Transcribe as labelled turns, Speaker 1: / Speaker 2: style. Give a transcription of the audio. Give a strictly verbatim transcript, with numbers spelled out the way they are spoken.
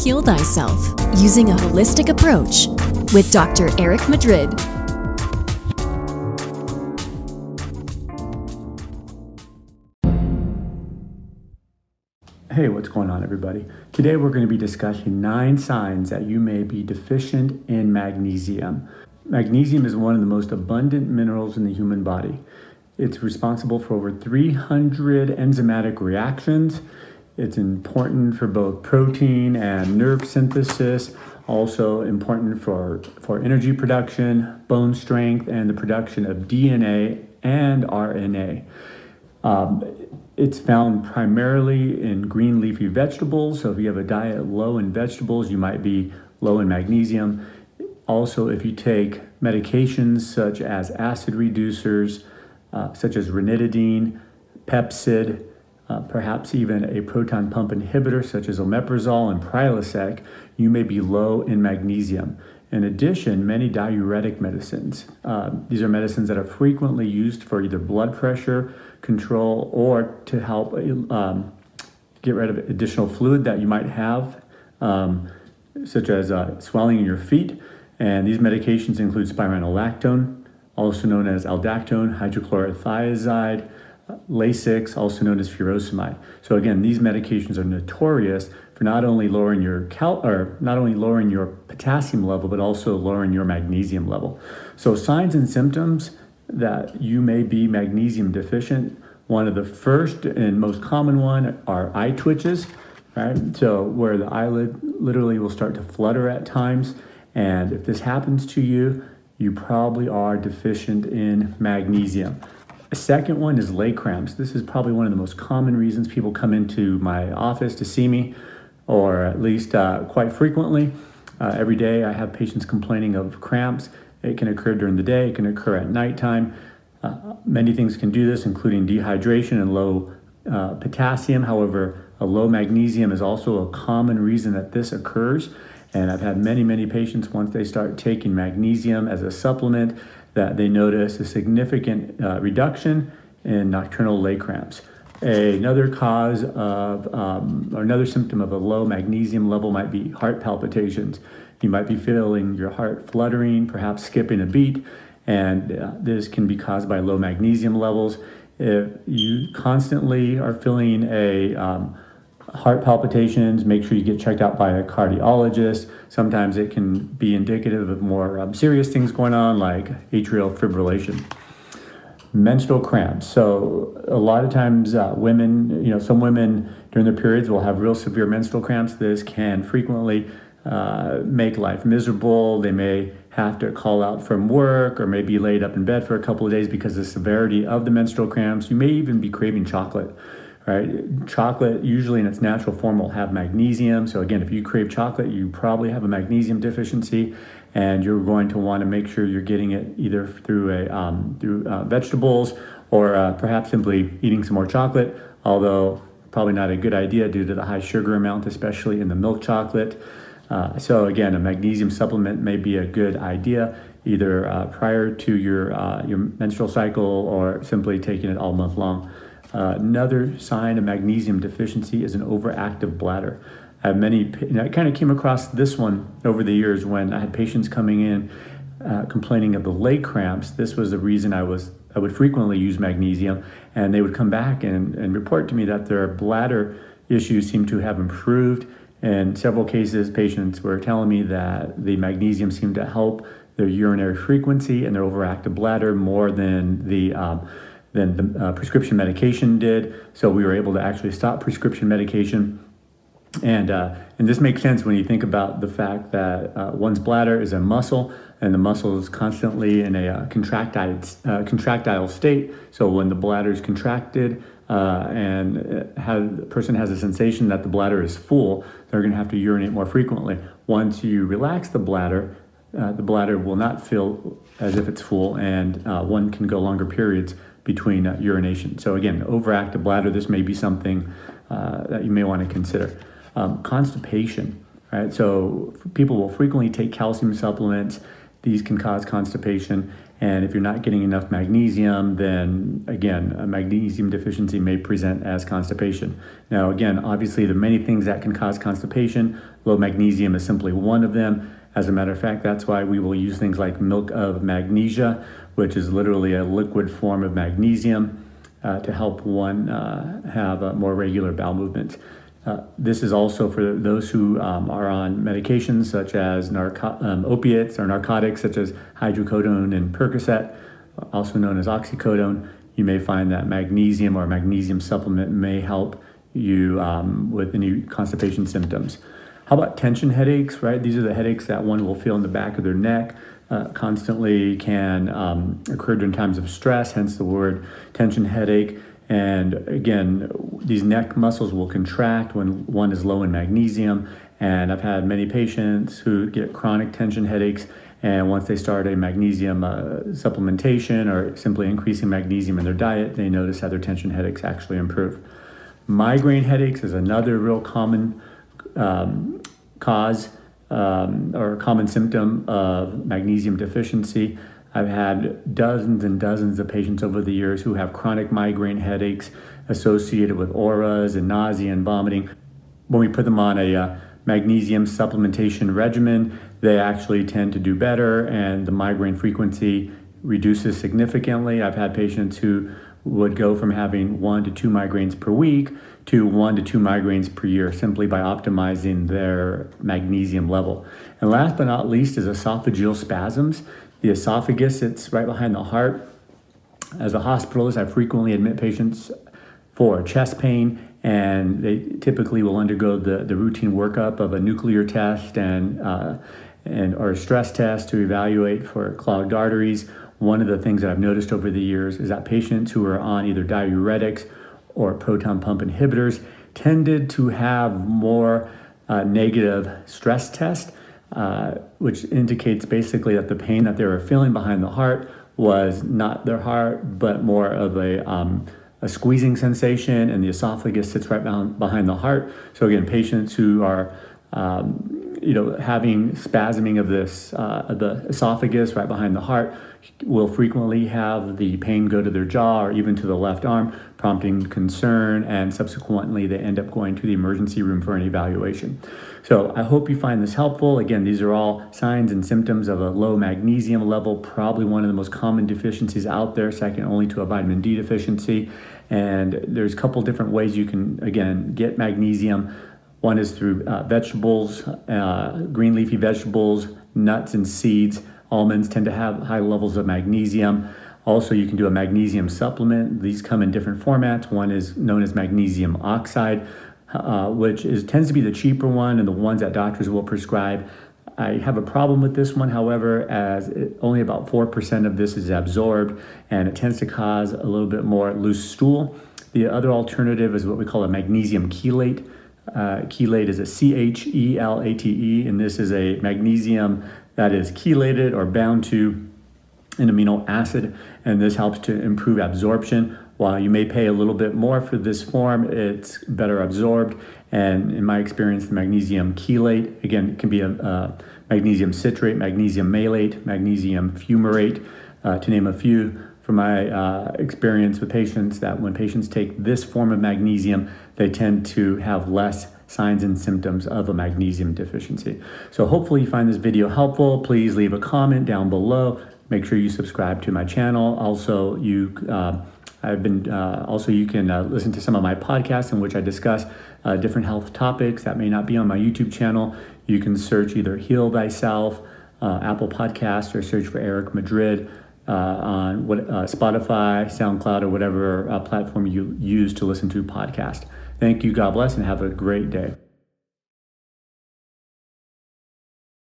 Speaker 1: Heal Thyself Using a Holistic Approach with Doctor Eric Madrid.
Speaker 2: Hey, what's going on, everybody? Today we're going to be discussing nine signs that you may be deficient in magnesium. Magnesium is one of the most abundant minerals in the human body. It's responsible for over three hundred enzymatic reactions. It's important for both protein and nerve synthesis, also important for, for energy production, bone strength, and the production of D N A and R N A. Um, it's found primarily in green leafy vegetables, so if you have a diet low in vegetables, you might be low in magnesium. Also, if you take medications such as acid reducers, uh, such as ranitidine, Pepcid, uh, perhaps even a proton pump inhibitor such as omeprazole and Prilosec, you may be low in magnesium. In addition, many diuretic medicines, uh, these are medicines that are frequently used for either blood pressure control or to help um, get rid of additional fluid that you might have, um, such as uh, swelling in your feet. And these medications include spironolactone, also known as aldactone, hydrochlorothiazide, uh, Lasix, also known as furosemide. So again, these medications are notorious for not only lowering your cal or not only lowering your potassium level, but also lowering your magnesium level. So signs and symptoms that you may be magnesium deficient. One of the first and most common one are eye twitches, right? So where the eyelid literally will start to flutter at times. And if this happens to you, you probably are deficient in magnesium. A second one is leg cramps. This is probably one of the most common reasons people come into my office to see me, or at least uh, quite frequently. Uh, every day I have patients complaining of cramps. It can occur during the day, it can occur at nighttime. Uh, many things can do this, including dehydration and low uh, potassium. However, a low magnesium is also a common reason that this occurs. And I've had many, many patients, once they start taking magnesium as a supplement, that they notice a significant uh, reduction in nocturnal leg cramps. Another cause of, um, or another symptom of a low magnesium level might be heart palpitations. You might be feeling your heart fluttering, perhaps skipping a beat, and uh, this can be caused by low magnesium levels. If you constantly are feeling a um, heart palpitations, make sure you get checked out by a cardiologist. Sometimes it can be indicative of more um, serious things going on, like atrial fibrillation. Menstrual cramps. So a lot of times uh, women, you know, some women during their periods will have real severe menstrual cramps. This can frequently uh, make life miserable. They may have to call out from work or may be laid up in bed for a couple of days because of the severity of the menstrual cramps. You may even be craving chocolate. Right? Chocolate, usually in its natural form, will have magnesium. So again, if you crave chocolate, you probably have a magnesium deficiency, and you're going to want to make sure you're getting it either through a um, through uh, vegetables or uh, perhaps simply eating some more chocolate, although probably not a good idea due to the high sugar amount, especially in the milk chocolate. Uh, so again, a magnesium supplement may be a good idea, either uh, prior to your, uh, your menstrual cycle or simply taking it all month long. Uh, another sign of magnesium deficiency is an overactive bladder. I have many, and I kind of came across this one over the years when I had patients coming in uh, complaining of the leg cramps. This was the reason I was I would frequently use magnesium, and they would come back and, and report to me that their bladder issues seemed to have improved. In several cases, patients were telling me that the magnesium seemed to help their urinary frequency and their overactive bladder more than the um, than the uh, prescription medication did. So we were able to actually stop prescription medication. And uh, and this makes sense when you think about the fact that uh, one's bladder is a muscle, and the muscle is constantly in a uh, contractile, uh, contractile state. So when the bladder is contracted uh, and have, the person has a sensation that the bladder is full, they're going to have to urinate more frequently. Once you relax the bladder, uh, the bladder will not feel as if it's full, and uh, one can go longer periods between uh, urination. So again, overactive bladder, this may be something uh, that you may want to consider. Um, constipation, right? So people will frequently take calcium supplements These can cause constipation. And if you're not getting enough magnesium, then again, a magnesium deficiency may present as constipation. Now, again, obviously there are many things that can cause constipation. Low magnesium is simply one of them. As a matter of fact, that's why we will use things like milk of magnesia, which is literally a liquid form of magnesium uh, to help one uh, have a more regular bowel movements. Uh, this is also for those who um, are on medications such as narco- um, opiates or narcotics such as hydrocodone and Percocet, also known as oxycodone. You may find that magnesium or magnesium supplement may help you um, with any constipation symptoms. How about tension headaches, right? These are the headaches that one will feel in the back of their neck, uh, constantly can um, occur during times of stress, hence the word tension headache. And again, these neck muscles will contract when one is low in magnesium. And I've had many patients who get chronic tension headaches, and once they start a magnesium uh, supplementation or simply increasing magnesium in their diet, they notice that their tension headaches actually improve. Migraine headaches is another real common um, cause um, or common symptom of magnesium deficiency. I've had dozens and dozens of patients over the years who have chronic migraine headaches associated with auras and nausea and vomiting. When we put them on a uh, magnesium supplementation regimen, they actually tend to do better and the migraine frequency reduces significantly. I've had patients who would go from having one to two migraines per week to one to two migraines per year simply by optimizing their magnesium level. And last but not least is esophageal spasms. The esophagus sits right behind the heart. As a hospitalist, I frequently admit patients for chest pain, and they typically will undergo the, the routine workup of a nuclear test and, uh, and or a stress test to evaluate for clogged arteries. One of the things that I've noticed over the years is that patients who are on either diuretics or proton pump inhibitors tended to have more uh, negative stress tests, uh, which indicates basically that the pain that they were feeling behind the heart was not their heart, but more of a, um, a squeezing sensation, and the esophagus sits right behind, behind the heart. So again, patients who are um, you know, having spasming of this, uh, of the esophagus right behind the heart will frequently have the pain go to their jaw or even to the left arm, prompting concern, and subsequently they end up going to the emergency room for an evaluation. So I hope you find this helpful. Again, these are all signs and symptoms of a low magnesium level, probably one of the most common deficiencies out there, second only to a vitamin D deficiency. And there's a couple different ways you can, again, get magnesium. One is through uh, vegetables, uh, green leafy vegetables, nuts and seeds. Almonds tend to have high levels of magnesium. Also, you can do a magnesium supplement. These come in different formats. One is known as magnesium oxide, uh, which is tends to be the cheaper one and the ones that doctors will prescribe. I have a problem with this one, however, as it, only about four percent of this is absorbed, and it tends to cause a little bit more loose stool. The other alternative is what we call a magnesium chelate. Uh, chelate is a C H E L A T E, and this is a magnesium that is chelated or bound to an amino acid, and this helps to improve absorption. While you may pay a little bit more for this form, it's better absorbed. And in my experience, the magnesium chelate, again, it can be a, a magnesium citrate, magnesium malate, magnesium fumarate, uh, to name a few. From my uh, experience with patients, that when patients take this form of magnesium, they tend to have less signs and symptoms of a magnesium deficiency. So hopefully you find this video helpful. Please leave a comment down below. Make sure you subscribe to my channel. Also, you uh, I've been uh, also you can uh, listen to some of my podcasts in which I discuss uh, different health topics that may not be on my YouTube channel. You can search either Heal Thyself, uh, Apple Podcasts, or search for Eric Madrid uh, on what uh, Spotify, SoundCloud, or whatever uh, platform you use to listen to podcasts. Thank you. God bless, and have a great day.